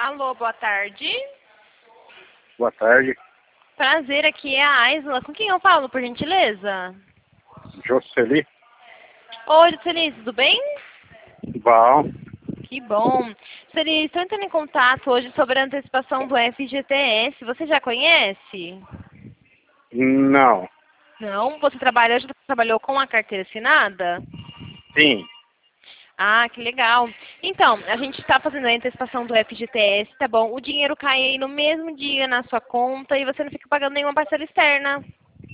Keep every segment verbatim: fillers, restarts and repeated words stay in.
Alô, boa tarde. Boa tarde, Prazer, aqui é a Aisla. Com quem eu falo, por gentileza? Jocely. Oi, Jocely, tudo bem? Bom, Que bom. Jocely, estou entrando em contato hoje sobre a antecipação do F G T S. Você já conhece? não, Não? Você trabalha, já trabalhou com a carteira assinada? sim. Ah, que legal. Então, a gente está fazendo a antecipação do F G T S, tá bom? O dinheiro cai aí no mesmo dia na sua conta e você não fica pagando nenhuma parcela externa.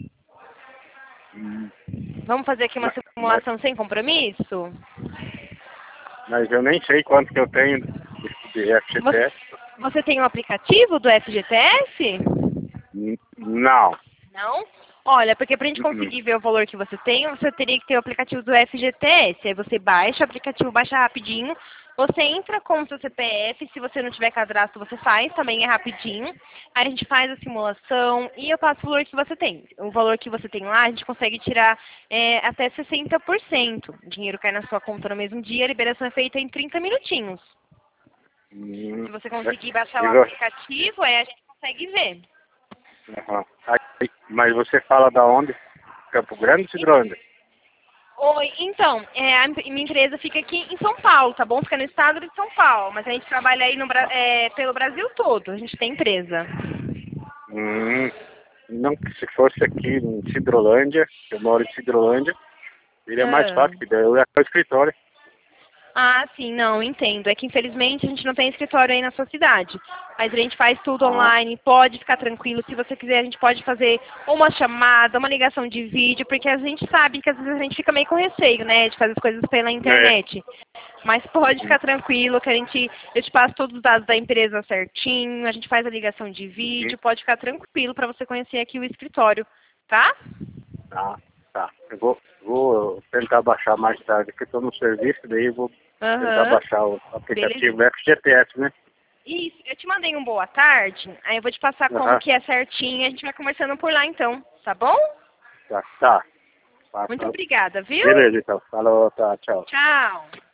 Hum, Vamos fazer aqui uma Mas, mas, simulação sem compromisso? mas eu nem sei quanto que eu tenho de, de Você, F G T S. você tem o aplicativo do F G T S? N- Não. Não? Olha, porque para a gente Uhum. conseguir ver o valor que você tem, você teria que ter o aplicativo do F G T S. Aí você baixa o aplicativo, baixa rapidinho. Você entra com o seu C P F, se você não tiver cadastro, você faz, também é rapidinho. Aí a gente faz a simulação e eu passo o valor que você tem. O valor que você tem lá, a gente consegue tirar é, até sessenta por cento. O dinheiro cai na sua conta no mesmo dia, a liberação é feita em trinta minutinhos. Hum, Se você é, conseguir baixar o e vo- aplicativo, aí a gente consegue ver. Aham. Aí, mas você fala da onde? Campo Grande ou Cidrolândia? Oi, então, é, a em- minha empresa fica aqui em São Paulo, tá bom? Fica no estado de São Paulo, mas a gente trabalha aí no, Bra- é, pelo Brasil todo, a gente tem empresa. Hum, não, que se fosse aqui em Cidrolândia, eu moro em Cidrolândia, seria mais Ah. fácil, que daí eu ia para o escritório. Ah, sim, não, entendo. É que infelizmente a gente não tem escritório aí na sua cidade. Mas a gente faz tudo Ah, online, pode ficar tranquilo. Se você quiser, a gente pode fazer uma chamada, uma ligação de vídeo, porque a gente sabe que às vezes a gente fica meio com receio, né, de fazer as coisas pela é. internet. Mas pode ficar tranquilo que a gente, eu te passo todos os dados da empresa certinho, a gente faz a ligação de Uhum. vídeo, pode ficar tranquilo para você conhecer aqui o escritório, tá? Tá, tá. Eu vou, vou tentar baixar mais tarde, porque estou no serviço, daí eu vou tentar Aham. baixar o Beleza. aplicativo F G T S, né? Isso, eu te mandei um boa tarde, aí eu vou te passar como Aham, que é certinho, a gente vai conversando por lá então, tá bom? tá, tá. Tá, Muito tá. obrigada, viu? Beleza, então. Falou, tá, tchau. Tchau.